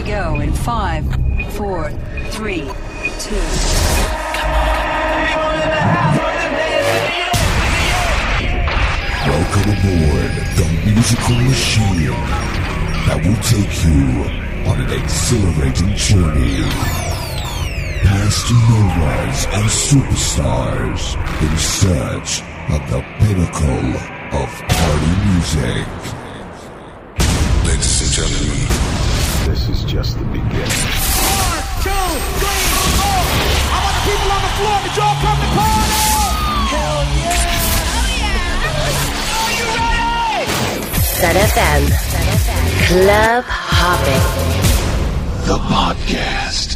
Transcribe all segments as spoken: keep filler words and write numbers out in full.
go in five, four, three, two. Welcome aboard the musical machine that will take you on an exhilarating journey past novas and superstars in search of the pinnacle of party music. Ladies and gentlemen, this is just the beginning. One, two, three, four. I want the people on the floor to y'all come to party. Hell yeah. Are you ready? Sun F M. Club Hopping. The podcast.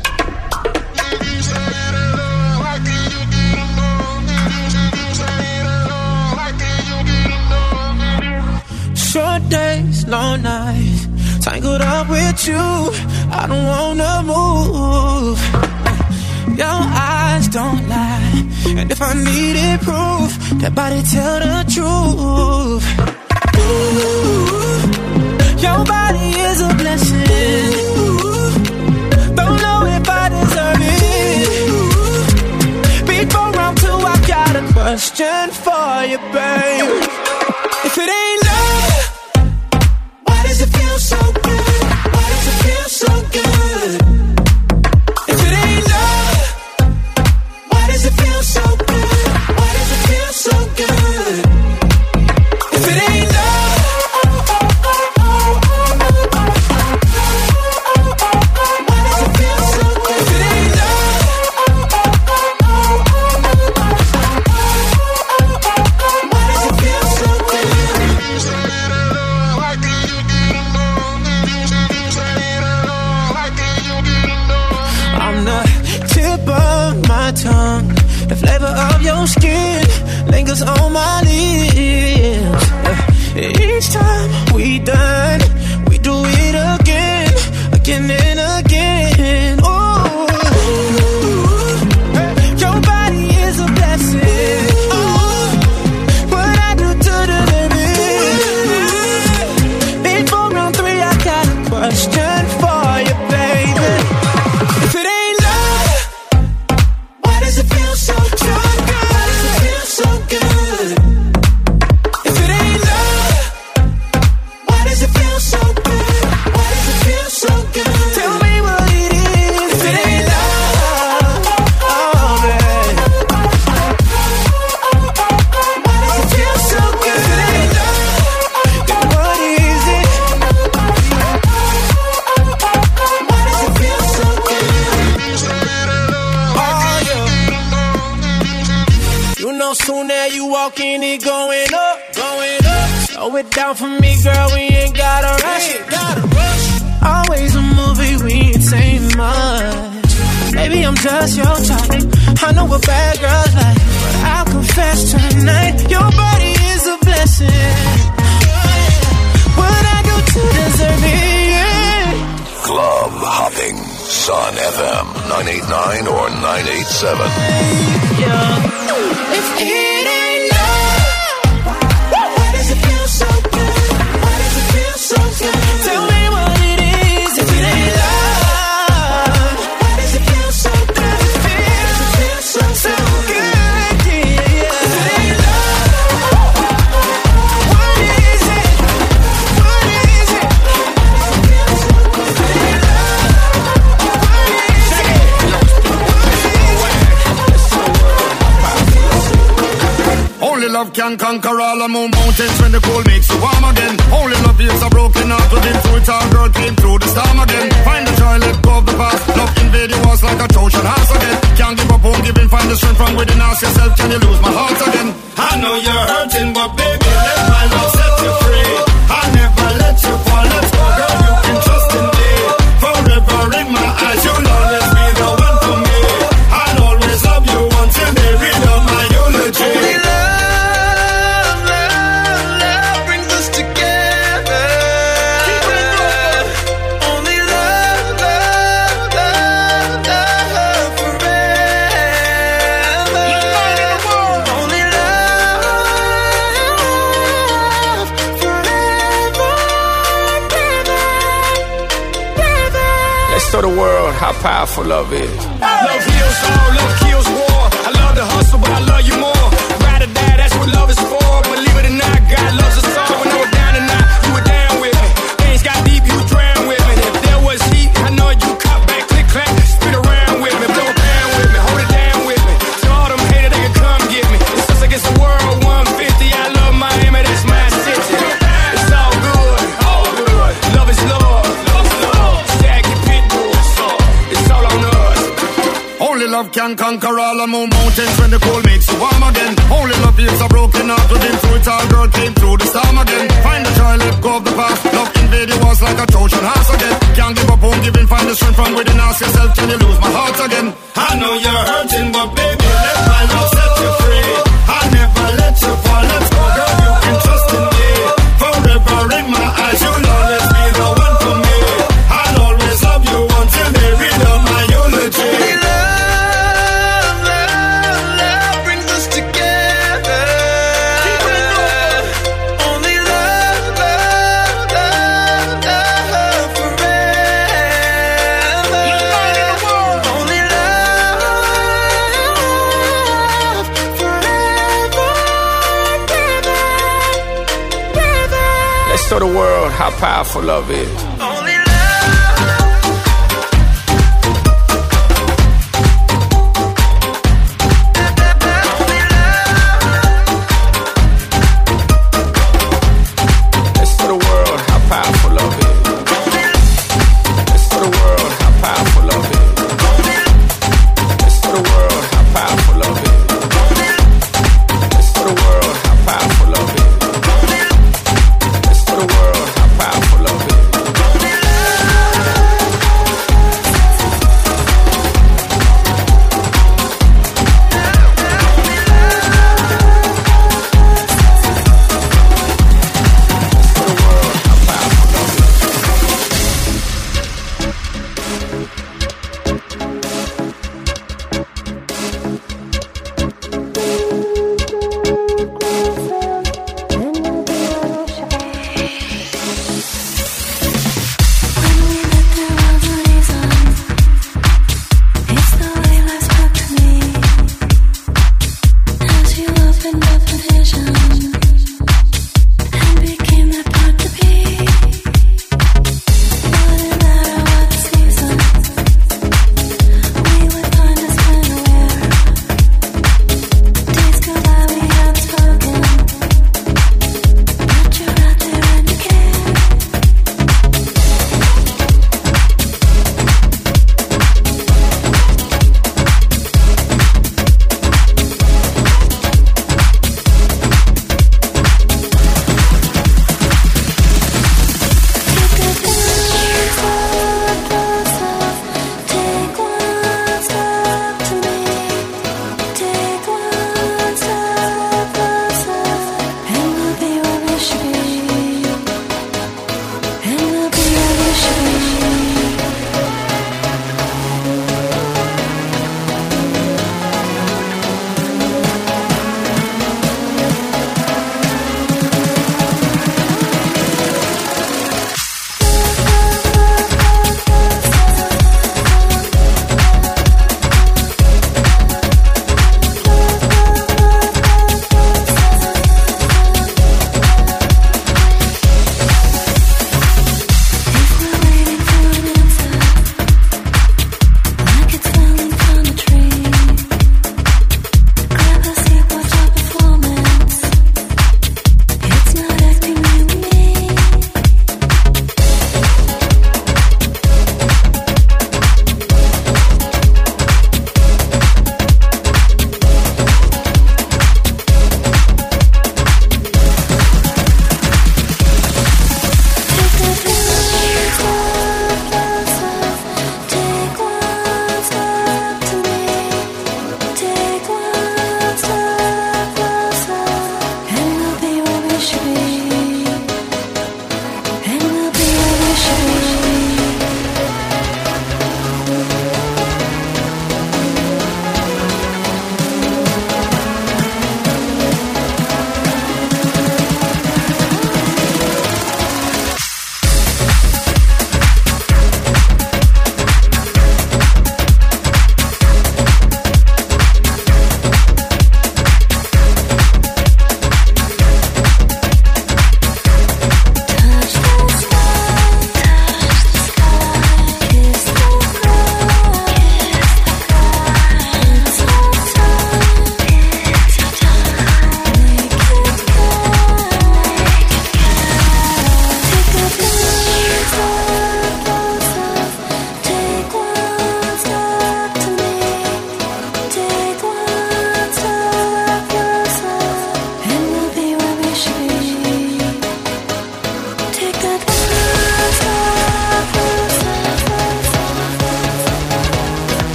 Short days, long nights, tangled up with you, I don't wanna move. Your eyes don't lie, and if I needed proof, that body tell the truth. Ooh, your body is a blessing. Ooh, don't know if I deserve it. Before round two, I got a question for you, babe. If it ain't love, why does it feel so good? Why does it feel so good? If it ain't love, why does it feel so good? Why does it feel so good? If it ain't love, why does it feel so good? If it ain't love, why does it feel so good? I'm the tip of my tongue, the flavor of your skin lingers on my lips. Each time we done, we do it again, again and again. Oh, your body is a blessing. Oh, what I do to deserve it. Before round three, I got a question for you, baby. If it ain't love, why does it feel so good? Why does it feel so good? If it ain't love, why does it feel so good? Why does it feel so good? Tell me what it is. If it ain't love, oh babe, why does it feel so good? If it ain't love, then what is it? Why does it feel so good? Oh yeah. You know soon as you walk in, it going up, going up. Slow it down for me, girl, we ain't gotta rush. Always a movie, we ain't saying much. Maybe I'm just your type, I know what bad girls like, but I'll confess tonight, your body is a blessing. What I do to deserve it? Club Hopping. Sun F M nine eighty-nine or nine eighty-seven. Yeah. If it ain't love, why does it feel so good? Why does it feel so good? Tell me what it is. If it ain't love, why does it feel so good? It feels, it feels so, so good. Yeah, yeah. If it ain't love, what is it? What is it? If it ain't love, what is it? Only love can conquer all the moon mountains when the cold makes you warm again. Only love heals a broken heart within through it. Our girl came through the storm again. Find the joy, let go of the past. Love invade your walls like a Trojan horse again. Can't give up, won't give in. Find the strength from within. Ask yourself, can you lose my heart again? I know you're hurting, but baby, let my love set you free. I never let you fall. Let's go, girl, you can trust in me. Forever in my eyes, you'll always be the one for me. I'll always love you until they read out my eulogy. Love, love, love brings us together. show the world how powerful love is. Love heals all, love kills war. I love the hustle, but I love you more. Ride or die, that's what love is for. Believe it or not, God loves us all. When I was down and out, you were down with me. Things got deep, you drowned with me. If there was heat, I know you caught back, click, clack, spin around with me. Blow it down with me, hold it down with me. So all them haters, they can come get me. It's just against the world, one fifty. I love Miami, that's my city. It's all good, all good. Love is love, love is love. Shaggy Pitbull, it's all on us. Only love can conquer all the moon mountains when the cold makes you warm again. Only love heals a broken heart within through it all, girl came through the storm again. Find the joy, let go of the past. Love invade your walls like a Trojan horse again. Can't give up, won't give in, find the strength from within. Ask yourself, can you lose my heart again? I know you're hurting, but baby, let my love set you free. I'll never let you fall, let's go, girl, you can trust in me. Forever in my eyes, you'll always be the one for me. I'll always love you until they read out my eulogy. Show the world how powerful love is. Powerful love is.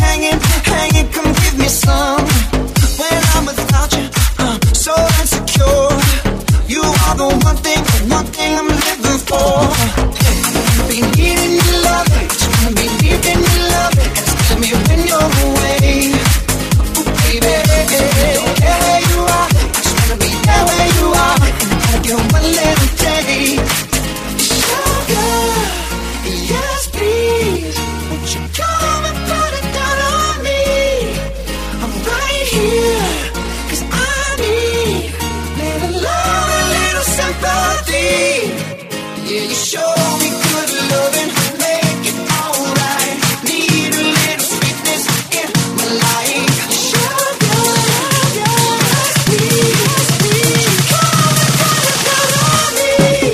hanging, hanging, come give me some. When I'm without you, I'm so insecure. You are the one thing, the one thing I'm living for. I wanna be needing your love, just wanna be deep in your love, and tell me when you're away. Ooh, baby, don't care where you are, I just wanna be there where you are, and I gotta get one little day. Sugar, yes please, won't you come and put it down on me? I'm right here, 'cause I need little love, a little sympathy. Yeah, you show me good loving, make it alright. Need a little sweetness in my life. Sugar, yes please, won't you come and put it down on me?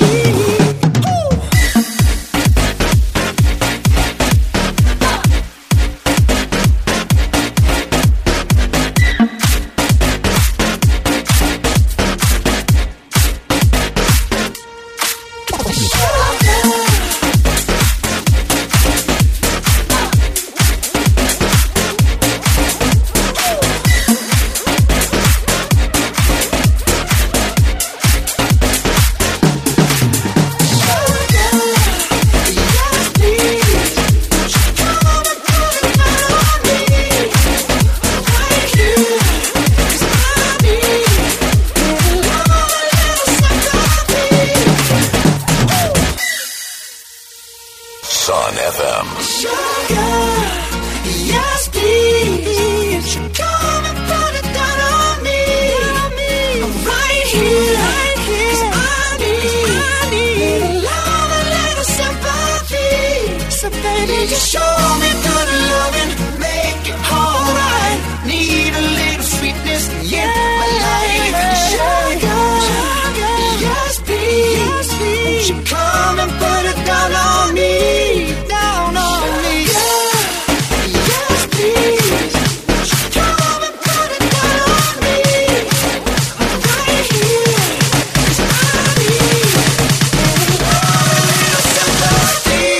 Sun F M. Sugar, yes please, you come and put it down on me. I'm right here, 'cause I need little love, a little sympathy. So baby, just show me good loving, make it alright. Need a little sweetness in my life. Sugar, yes please, won't you come and put it down on me? Down on me, yeah. Yes please, won't you come and put it down on me? I'm right here, 'cause I need a little sympathy.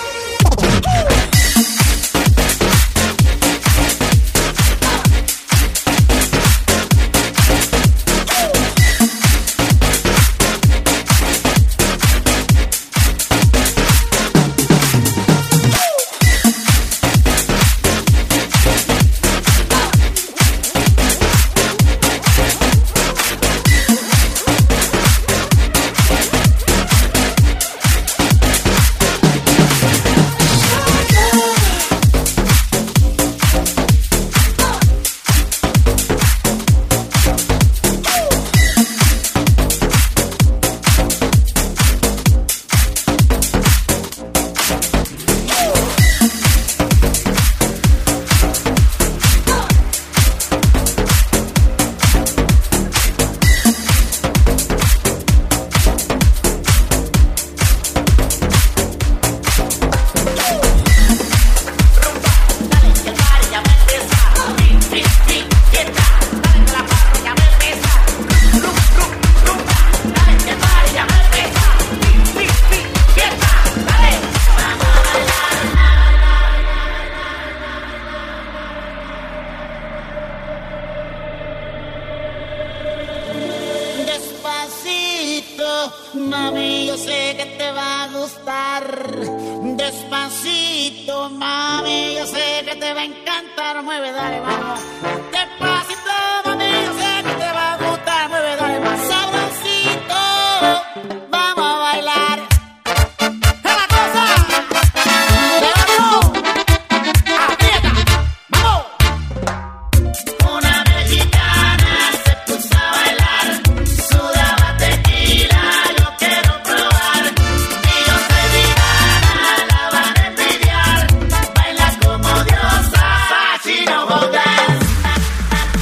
Mami, yo sé que te va a gustar. Despacito, mami, yo sé que te va a encantar. Mueve, dale, vamos. Despacito, mami, yo sé que te va a gustar. Mueve, dale, más sabrosito. Vamos a bailar. ¡Es la cosa! ¡Levantó! ¡Aprieta! ¡Vamos! Una mexicana se puso a bailar. Sudaba tequila, yo quiero probar. Y yo soy vegana, la van a envidiar. Baila como diosa, Sachi no hold dance.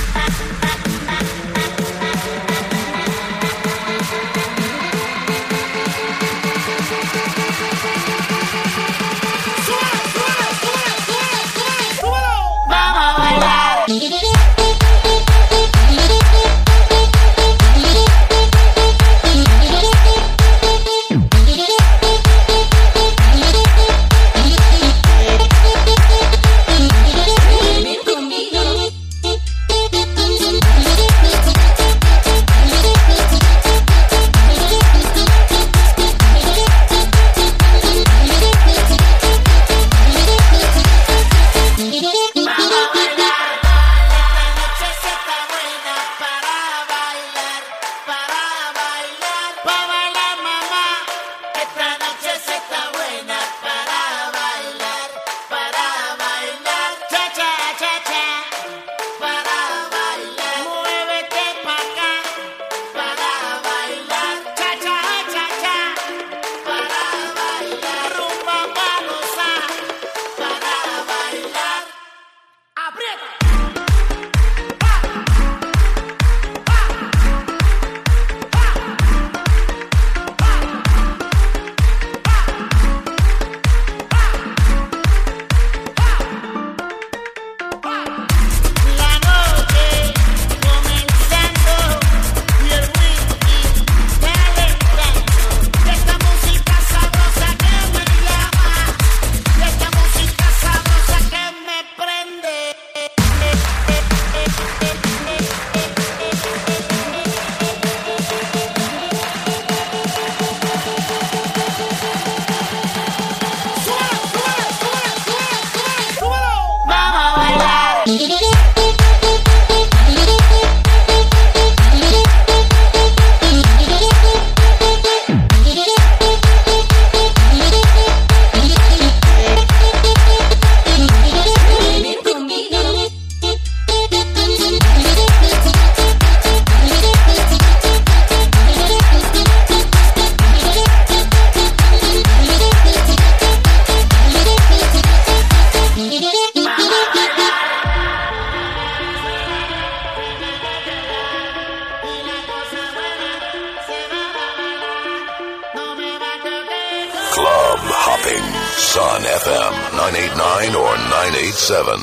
Sun F M nine eighty-nine or nine eighty-seven.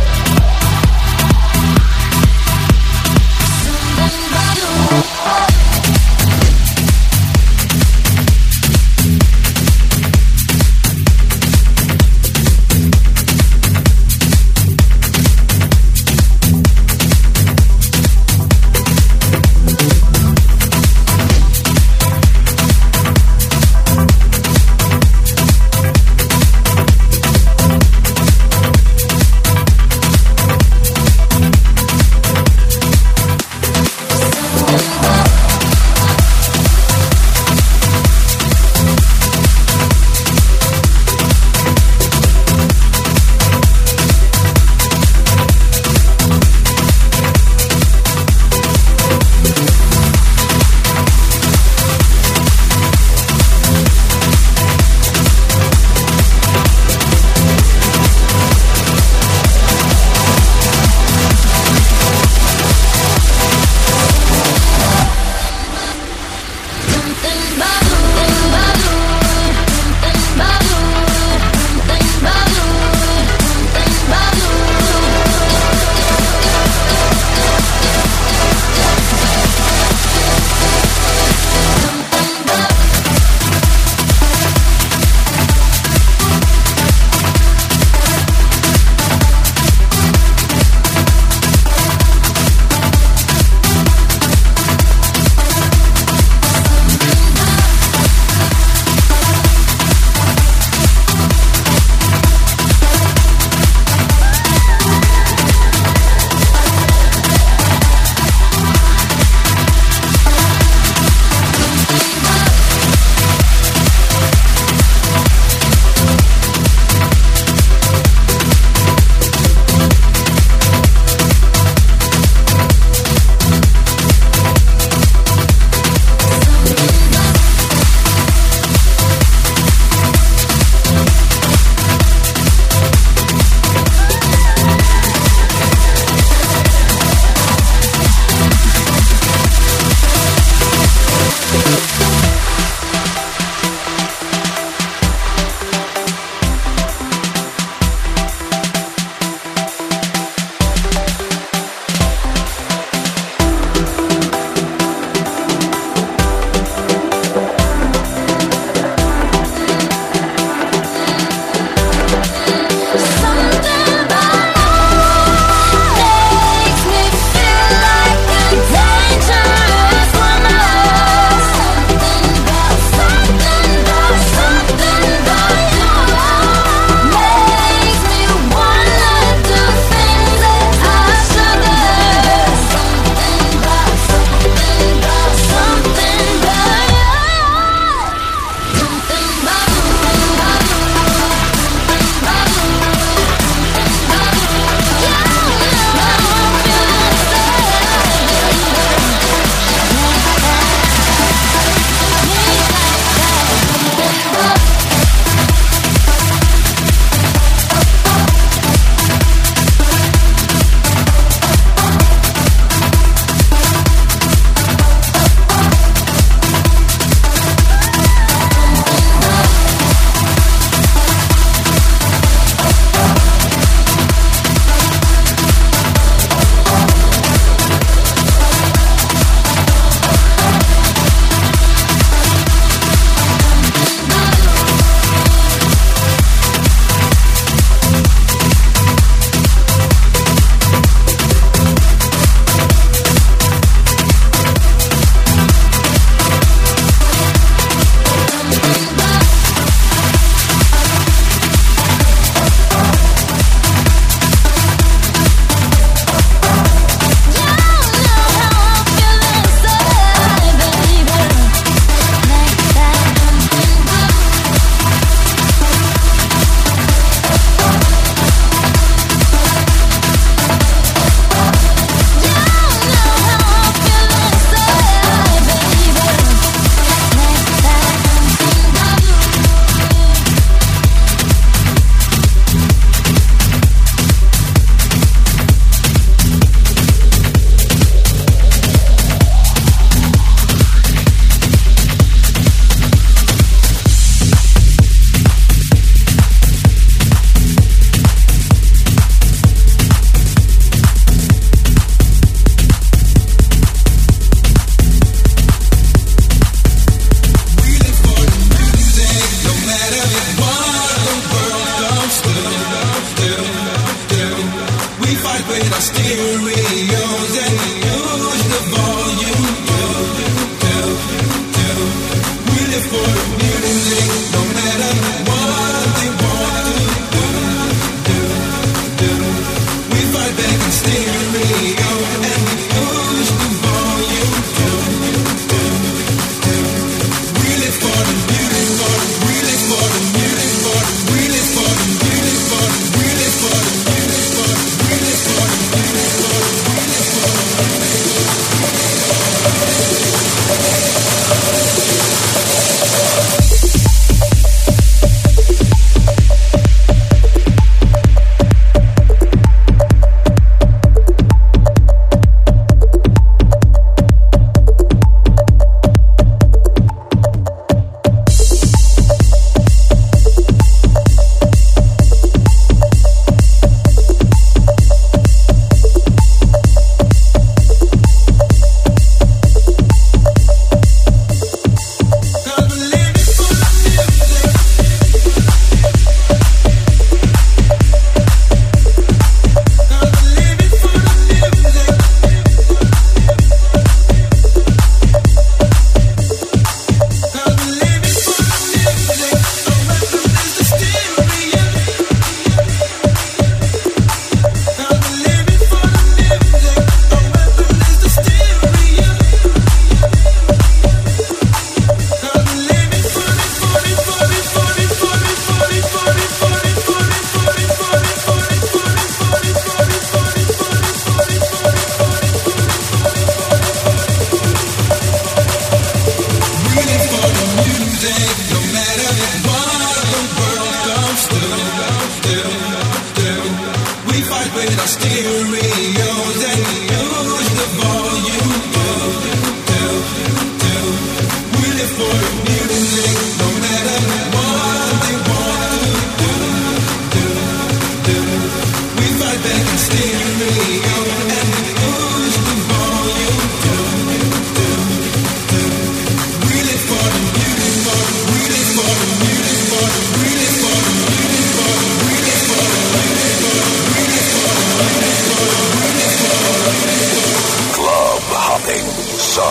Bye.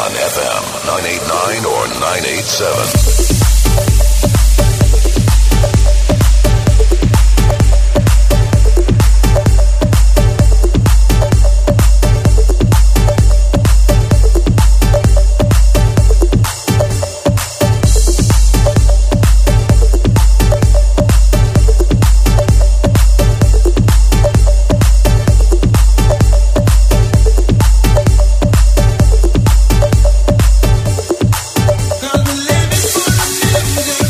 on F M nine eighty-nine or nine eighty-seven. Cause we're living for the music.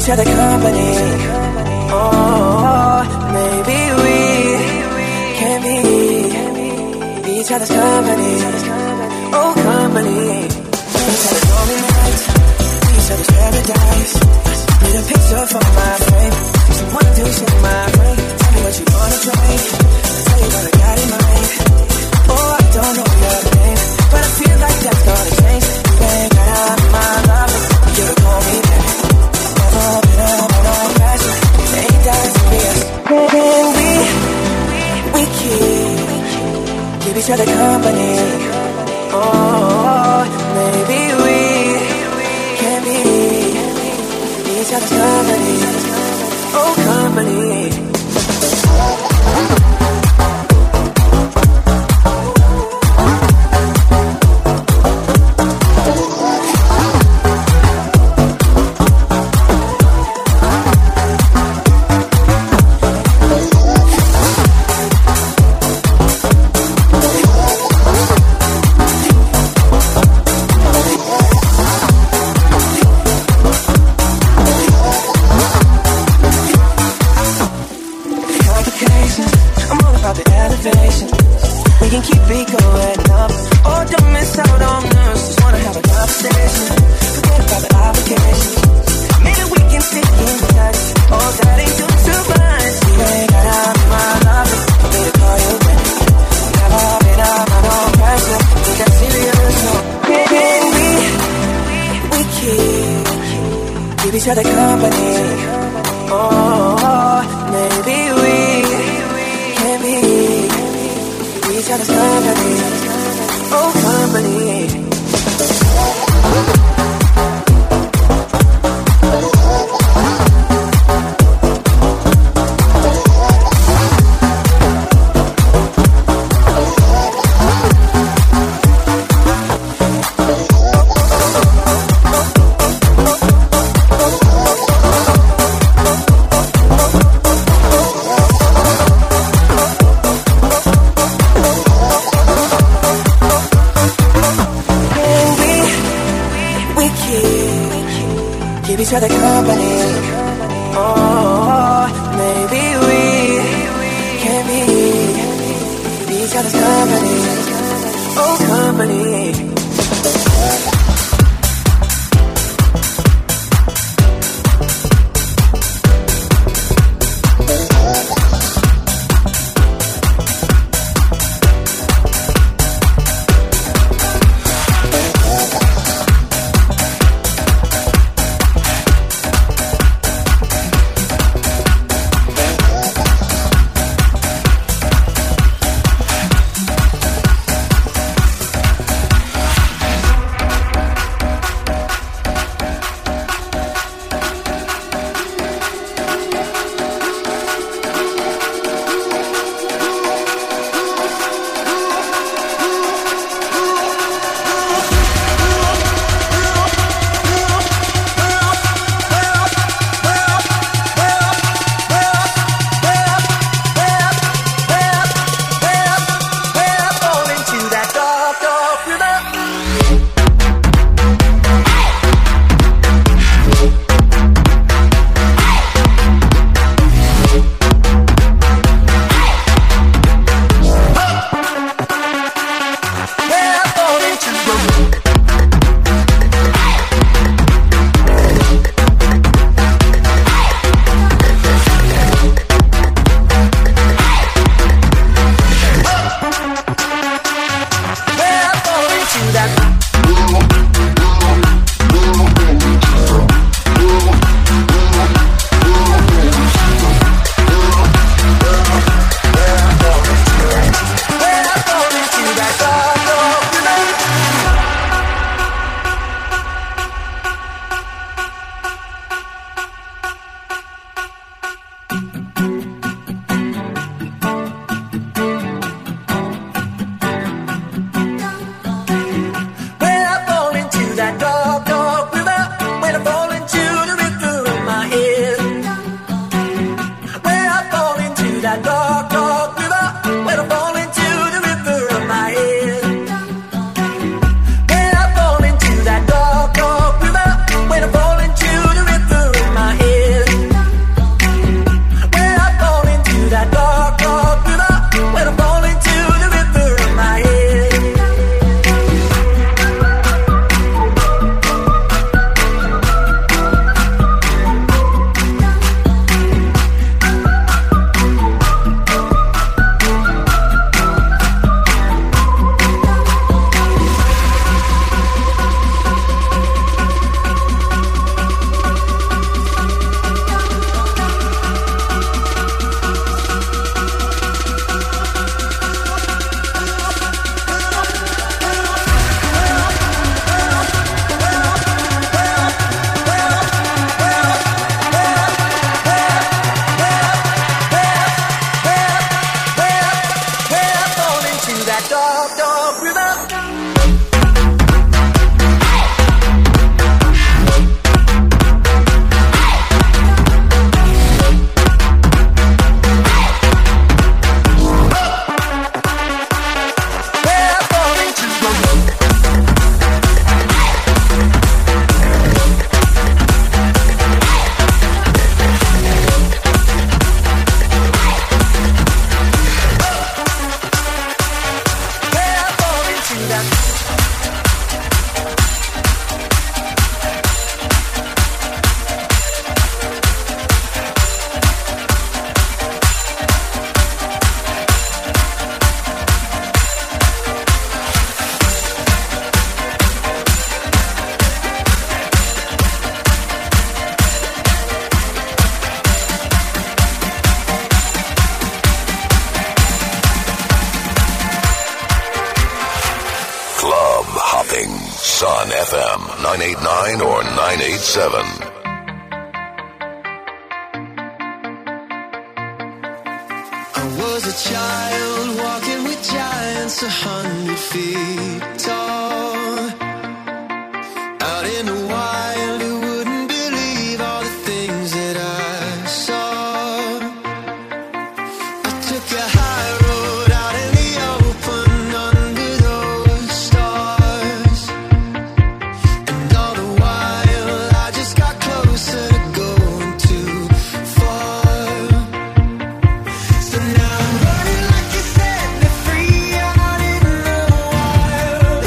each other company. Oh, maybe we can be, be each other's company. Oh, company. Each other's lonely nights, be each other's paradise. Need a picture for my frame, someone to shake my brain. Tell me what you wanna try, I'll tell you what I got in mind. Oh, I don't know your name, but I feel like that's gonna change. You ain't got my love, you can call me back. Never been up on all passion, ain't that serious? And we, we keep, keep each other company. Oh, maybe we can be, be each other's company. Oh, company. We can keep it going up. Oh, don't miss out on us. Just wanna have a conversation. Forget about the obligations. Maybe we can stick in touch. Oh, that ain't too, too much. You ain't got out of my love. For me to call you back. Never been up on no pressure. Think that's serious, no. And we, we keep, keep each other company. Oh, maybe we can be each other's company. Oh, company. Keep each other company. Oh, maybe we can be, be each other's company. Oh, company. morning. Sun F M nine eighty-nine or nine eighty-seven. I was a child walking with giants a hundred feet tall. Out in the wild, you wouldn't believe all the things that I saw. I took a high road out in the open under those stars. And all the while, I just got closer to going too far. So now I'm running like you set me free out in the wild.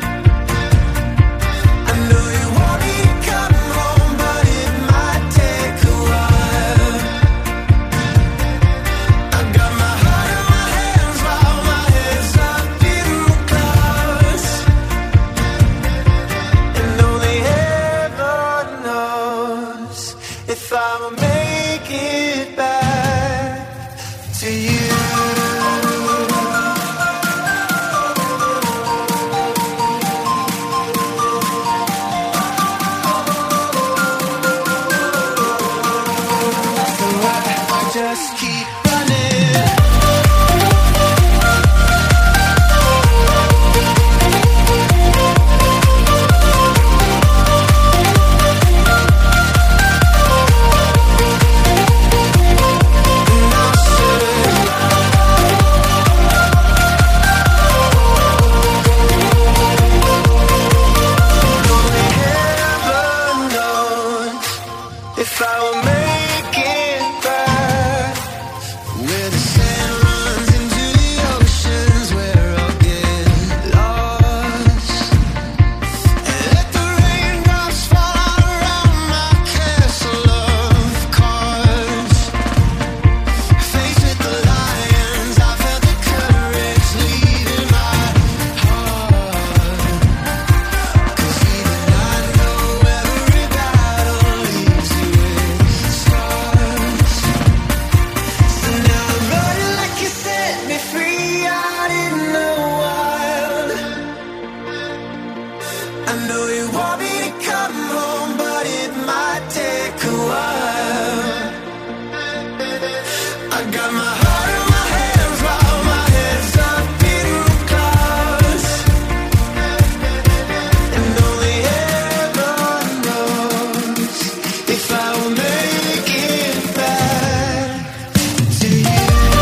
I know you want me to come home, but it might take a while. I got my heart in my hands while my head's up in the clouds. And only heaven knows if I'll make it back to you. So I, I just keep running. Heaven knows if I will make it back. Where the sand runs into the oceans, where I'll get lost. And let the raindrops fall around my castle of cards. Faced with the lions, I felt the courage leaving my heart. 'Cause even I know every battle leaves you with scars. So now I'm running like you set me free out in the wild. I know you want me to come home, but it might take a while. I got my heart in my hands while my head's up in the clouds. And only heaven knows if I will make it back to you.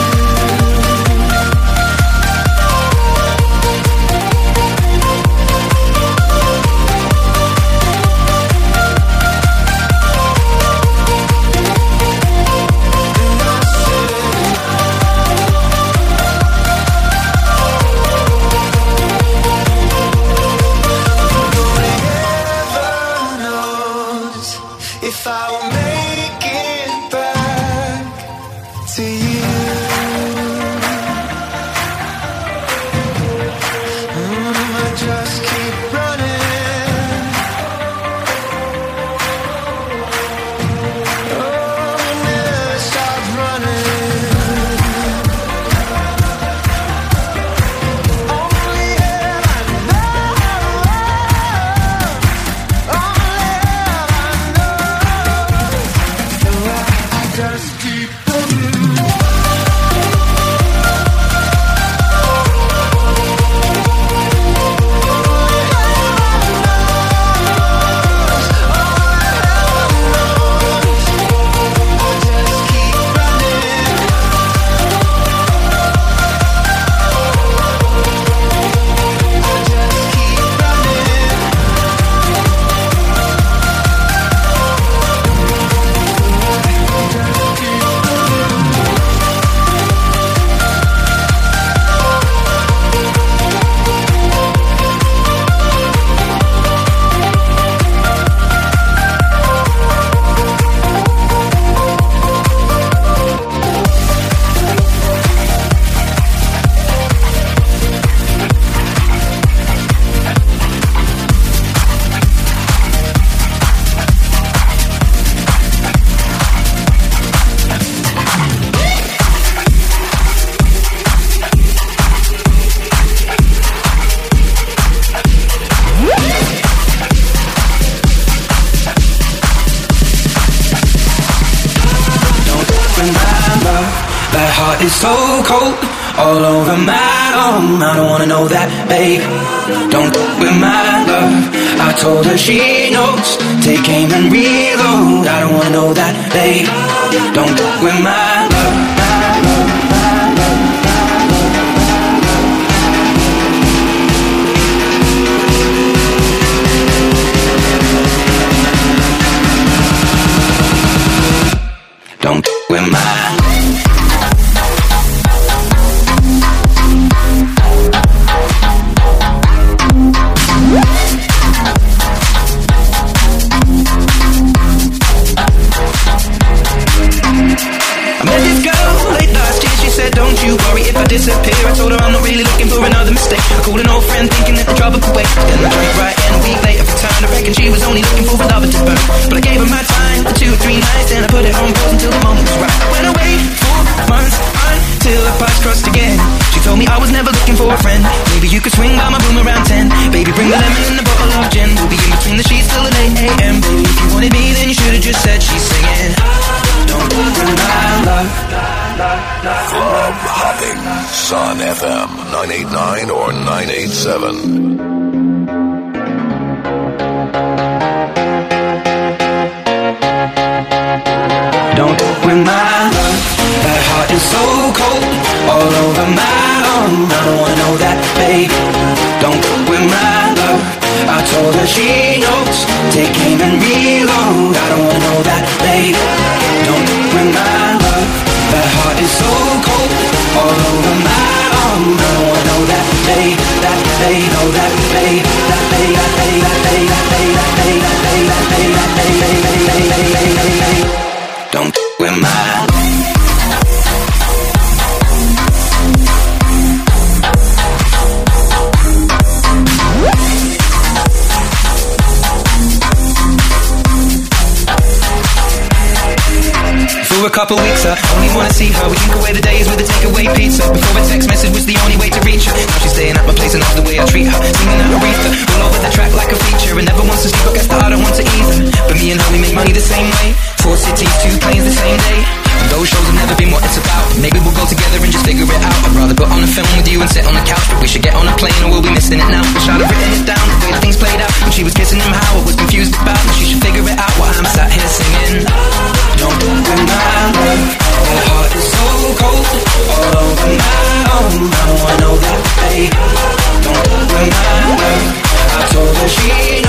Heaven knows if I will make it back to you. Mm, I just keep running. Oh, I never stop running. Only heaven knows. Only heaven knows. is so cold, all over my arm. I don't wanna know that, babe. Don't f with my love. I told her she knows. Take aim and reload. I don't wanna know that, babe. Don't f with my love. Don't f with my. Disappear. I told her I'm not really looking for another mistake. I called an old friend thinking that the trouble could wait. Then I drank right and a week later returned. I reckon she was only looking for a lover to burn. But I gave her my time for two or three nights, and I put it on pause until the moment was right. I went away for months until our paths crossed again. She told me I was never looking for a friend. Maybe you could swing by my room around ten. Baby, bring the lemon and a bottle of gin. We'll be in between the sheets till the late a m. Baby, if you wanted me, then you should have just said she's singing. Don't ruin my love. Club Hopping, Sun F M nine eighty-nine or nine eighty-seven. Don't win my love. That heart is so cold, all over my arm. I don't wanna know that, babe. Don't win my love. I told her she knows. Take aim and reload. I don't wanna know that, babe. Don't win my love. That heart is so cold, all over my arm. I don't wanna know that, babe. That babe, know that, babe. That babe, that babe, that babe, that babe, that babe, that babe, that babe, that babe, that babe, that babe, that babe, that babe. Don't with my. For a couple weeks, I only wanna see her. We drink away the days with a takeaway pizza. Before a text message was the only way to reach her. Now she's staying at my place and loves the way I treat her. Singing out Aretha, all over the track like a feature. And never wants to sleep, I guess that I don't want to either. But me and her, we make money the same way. Four cities, two planes the same day. And those shows have never been what it's about. Maybe we'll go together and just figure it out. I'd rather put on a film with you and sit on the couch. But we should get on a plane or we'll be missing it now. Wish I'd have written it down, the way things played out. When she was kissing him, how I was confused about. But she should figure it out while I'm sat here singing. Don't win my love. That heart is so cold, all over my arm. I don't wanna know that, babe. Don't win my love. I told her she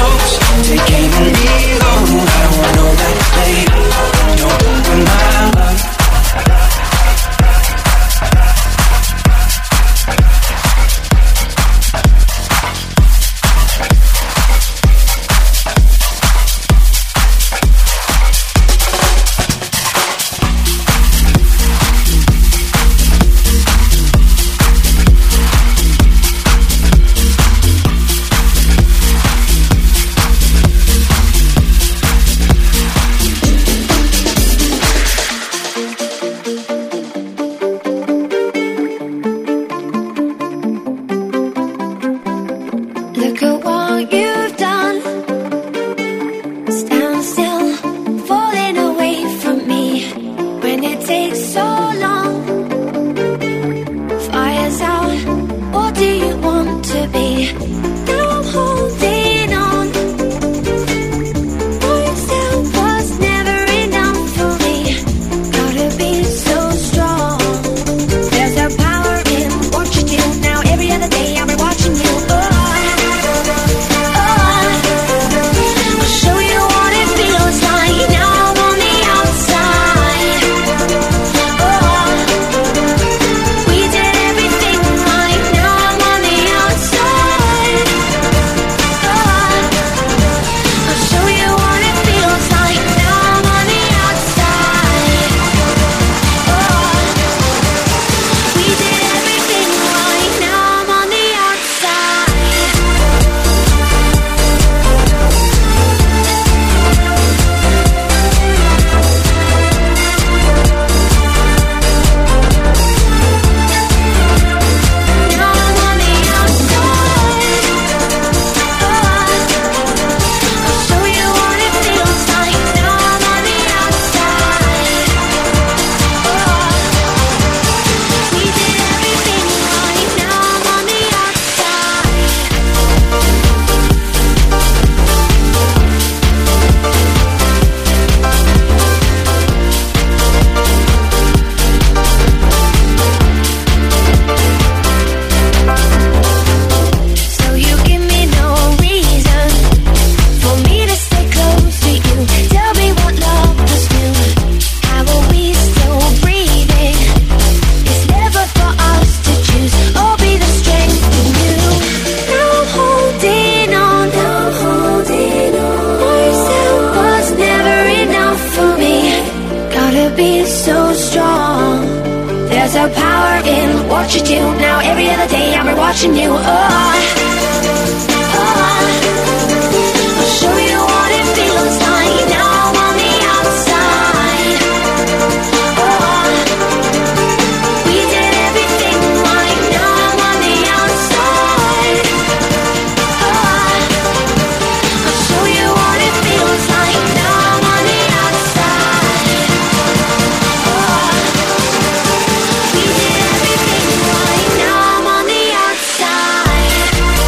the power in what you do. Now every other day I'm watching you. Oh, oh, I'll show you what it feels like. Now I'm on the outside. Oh, we did everything right. Now I'm on the outside. Oh, I'll show you what it feels like. Now I'm on the outside. Oh, we did everything right. Now I'm on the outside.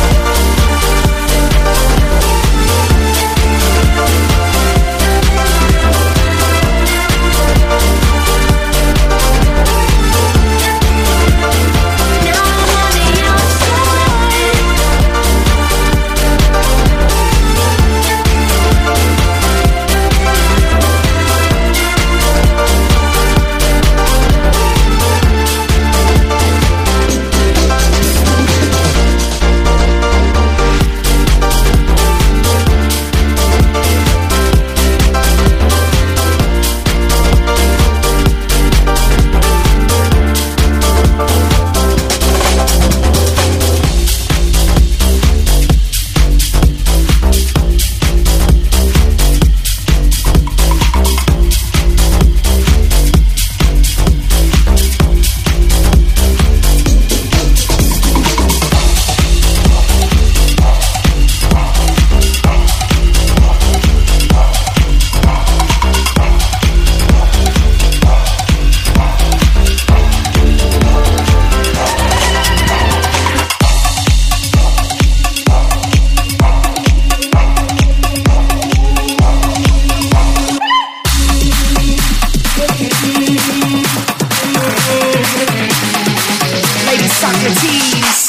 Lady Socrates.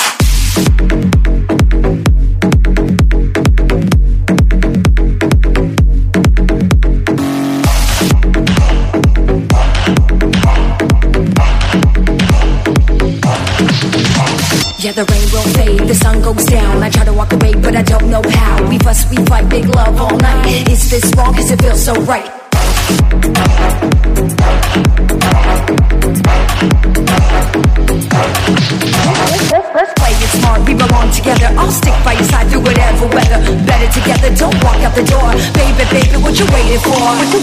Yeah, the rain will fade, the sun goes down. I try to walk away, but I don't know how. We fuss, we fight, big love all night. Is this wrong? Cause it feels so right. Let's, let's play it smart, we belong together. I'll stick by your side through whatever weather. Better together, don't walk out the door. Baby, baby, what you waiting for?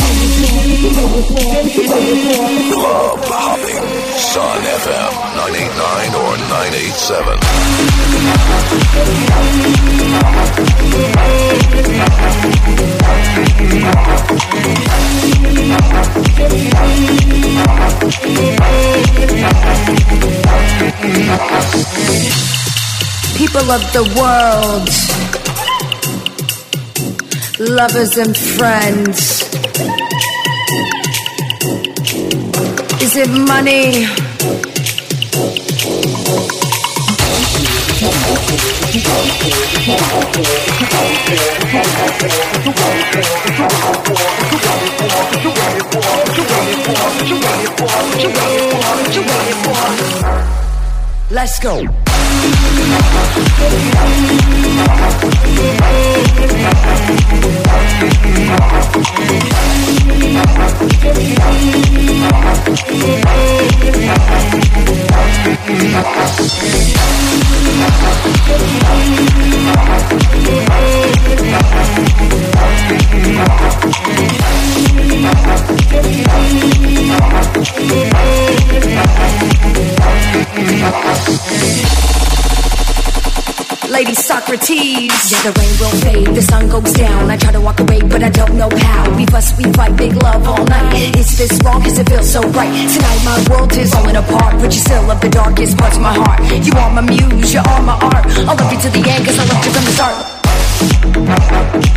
Club Hopping, Sun F M, nine eight nine or nine eight seven. People of the world, lovers and friends. Is it money? Let's go. Lady Socrates. Yeah, the rain will fade, the sun goes down. I try to walk away, but I don't know how. We fuss, we fight, big love all night. Is this wrong? Cause it feels so right. Tonight my world is falling apart, but you still love the darkest parts of my heart. You are my muse, you are my art. I'll love you to the end, cause I loved you from the start.